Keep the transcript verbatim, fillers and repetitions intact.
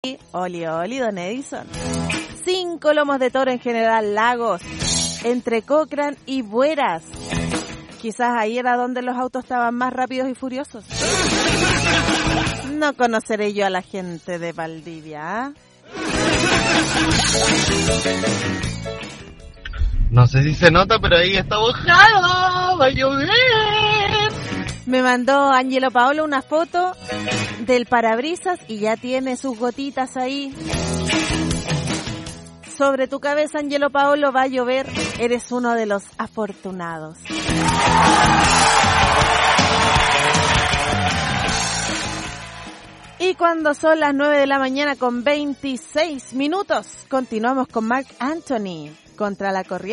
Oli, oli, don Edison. Cinco lomos de toro en General Lagos, entre Cochrane y Bueras. Quizás ahí era donde los autos estaban más rápidos y furiosos. No conoceré yo a la gente de Valdivia, ¿eh? No sé si se nota, pero ahí está mojado, va a llover. Me mandó Angelo Paolo una foto del parabrisas y ya tiene sus gotitas ahí. Sobre tu cabeza, Angelo Paolo, va a llover. Eres uno de los afortunados. Y cuando son las nueve de la mañana con veintiséis minutos, continuamos con Marc Anthony contra la corriente.